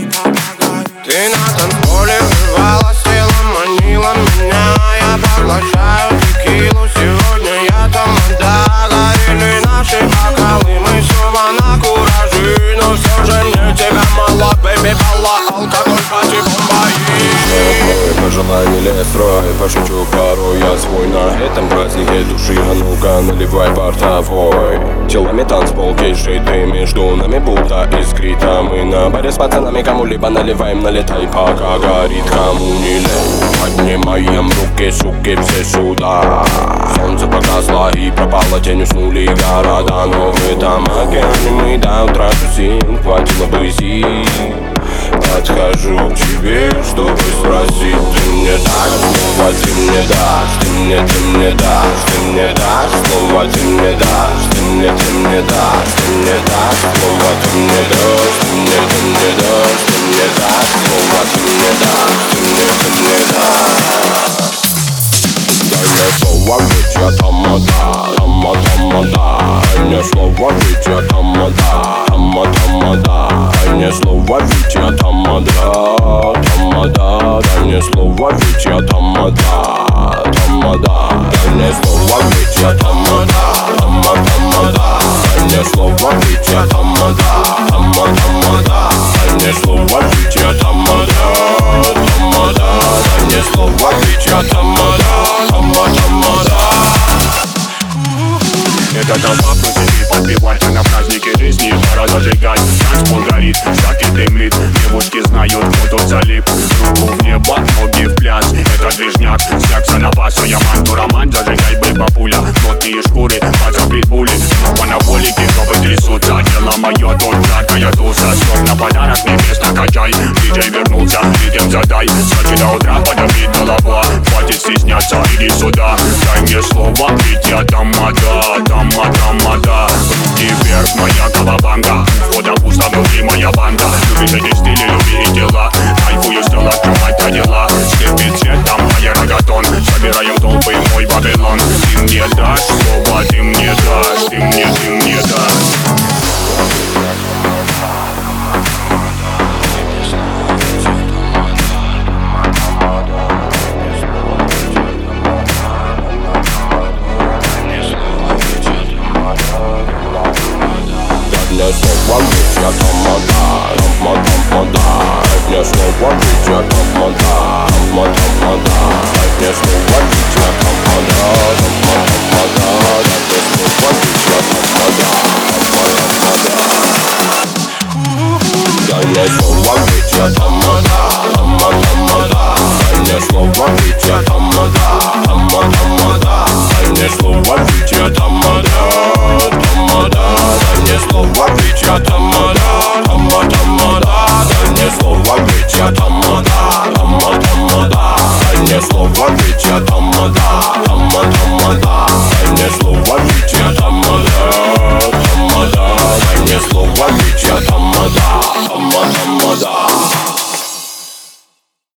Ты на танцполе вырвалась, телом манила меня. Я поглощаю текилу, сегодня я тамада. Горели наши бокалы, мы снова на куражи. Но все же мне тебя мало, бэби, бала. Алкоголь, пати, бомбаи. Пожелание строй, пошучу порой я свой на этом празднике души. А ну-ка наливай портовой. Телами танцпол, кейши, ты между нами будто искрит. А мы на баре с пацанами кому-либо наливаем, налетай, пока горит. Кому не лень, поднимаем руки, суки, все сюда. Солнце погасло и пропало, тень, уснули города. Но в этом океане мы до утра тусим, хватило бы сил. Подхожу к тебе, чтобы спросить. Ты мне дашь слово, ты мне дашь. Ты мне дашь, ты мне дашь слово, ты мне дашь. Ты мне дашь, ты мне дашь слово, ты мне дашь. Ты мне дашь, ты мне дашь слово, ты мне дашь. Ты мне дашь. Дай мне слово, ведь я тамада, тамада. Дай мне слово, ведь я тамада, тамада. Дай мне слово, ведь я тамада, тамада. Дай мне слово, ведь я тамада, тамада. Дай мне слово, ведь я тамада, тамада. Дай мне слово, ведь я тамада, тамада. Дай мне слово, ведь я тамада, тамада. Дай мне слово, ведь я тамада, тамада. Это толпа просит подпевать, а на празднике жизни пора зажигать. Танцпол горит, шаги дымит, девушки знают, кто тут залип. Руку в небо, ноги в пляс, это движняк, секса на бас. А я манту роман, зажигай, бэба пуля. Плотные шкуры, паца питбули. Анаболики, жопы трясутся, дело мое, тут жаркая туса. Сок на подарок, невеста качай. Диджей вернулся, ритм задай. С ночи до утра подавит голова. Хватит стесняться, иди сюда. Дай мне слово, ведь я тамада, тамада. Руки вверх, моя кавабанга. Входа пусто, внутри моя банда. Любишь эти стили, люби и дела. Кайфую, стал открывать до дела. Слепит цветом моя рогатон. Собираем толпы, мой Вавилон. Ты мне дашь слово, ты мне дашь. Ты мне дашь. Дай мне слово, ведь я тамада, тамада. Дай мне слово, ведь я тамада, тамада. Дай мне слово, ведь я тамада, тамада. Дай мне слово, ведь я тамада, тамада. Дай мне слово, ведь я тамада, тамада. Дай мне слово, ведь я тамада, тамада. Дай мне слово, ведь я тамада, тамада. Дай мне слово, ведь я тамада, тамада. Дай мне слово, ведь я тамада, тамада. Дай мне слово, ведь я тамада.